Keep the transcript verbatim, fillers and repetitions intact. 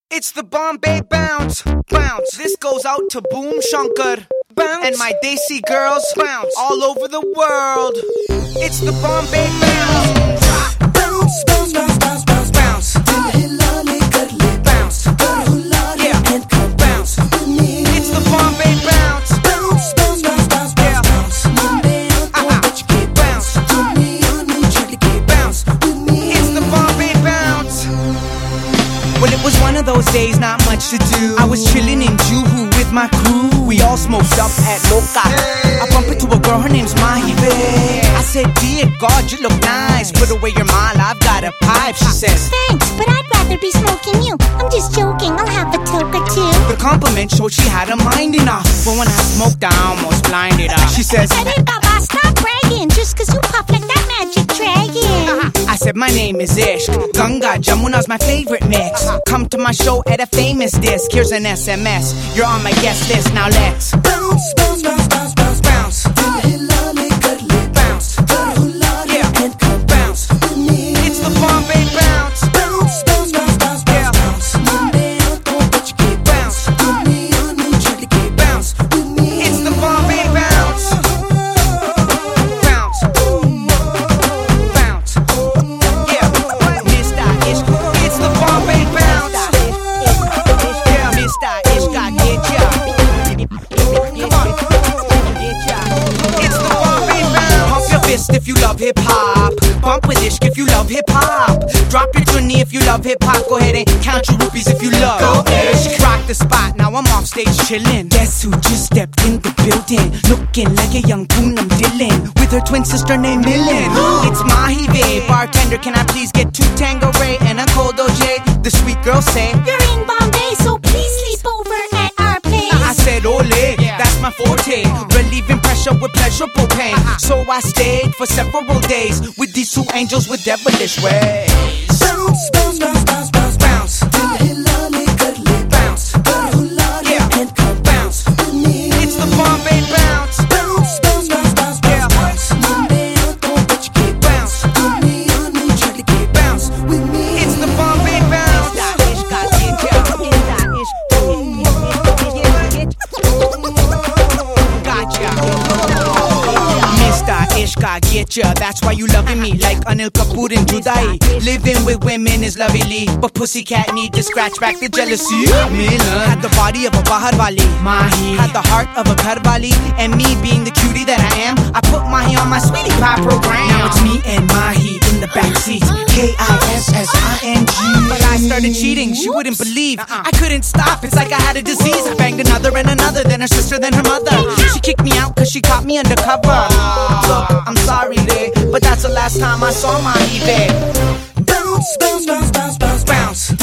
It's the Bombay bounce, bounce. This goes out to Boom Shankar, bounce. And my Desi girls, bounce. All over the world. It's the Bombay bounce. Bounce, bounce, bounce, bounce, bounce, bounce. Bounce, yeah, and come bounce. It's the Bombay bounce. Bounce, bounce, bounce, bounce, bounce, bounce. Uh-huh. Bounce, bounce. It's the Bombay bounce. Well, it was one of those days, not much to do. I was chilling in Juhu with my crew. We all smoked up at Loka. I bump into a girl, her name's Mahi. I said, dear God, you look nice. Put away your mala, I've got a pipe. She says, thanks, but I'd rather be smoking you. I'm just joking, I'll have a toke or two. The compliment showed she had a mind enough. But when I smoked, I almost blinded her. She says, Baba, stop bragging. Just cause you puff like that magic dragon. I said, my name is Ishq. Ganga Jamuna's my favorite mix. Come to my show at a famous disc. Here's an S M S. You're on my guest list. Now let's bounce, bounce, bounce, bounce, bounce, bounce. Bounce, yeah, and come bounce. It's the Bombay bounce. Bounce, bounce, bounce, bounce, bounce, bounce. Bounce, bounce. It's the Bombay bounce. Bounce, bounce. Yeah, Mister Ishq. It's the Bombay bounce. Yeah, Mister Ishq, I get ya. Come on. It's the Bombay bounce. Pump your fist if you love hip hop. Bump with Ishq if you love hip hop. Drop your tunni if you love hip hop. Go ahead and count your rupees if you love. Go Ishq. Rock the spot. Now I'm off stage chillin'. Guess who just stepped in the building? Looking like a young Poonam Dillon with her twin sister named Millen. It's Mahi babe. Bartender, can I please get two Tanqueray and a cold O J? The sweet girl say, you're in Bombay, so please sleep over at our place. I said, ole, that's my forte. Relieving pressure with pleasurable pain. So I stayed for several days with these two angels with devilish ways. Bounce, bounce, bounce, bounce, bounce, bounce. Bounce, yeah, and come bounce. It's the Bombay bounce. Bounce, bounce, bounce, bounce, bounce, bounce. Bounce, bounce. It's the Bombay bounce. Ishq, I get ya. That's why you loving me like Anil Kapoor in Judai. Living with women is lovely, but pussycat need to scratch back the jealousy. Milan had the body of a Bahar wali. Mahi had the heart of a Ghar wali. And me being the cutie that I am, I put Mahi on my sweetie pie program. Now it's me and Mahi in the backseat. K I S S I N G. But I started cheating, she wouldn't believe. I couldn't stop, it's like I had a disease. I banged another and another, then her sister, then her mother. She kicked me out cause she caught me undercover. Look, I'm sorry, babe, but that's the last time I saw Mahi, babe. Bounce, bounce, bounce, bounce, bounce, bounce.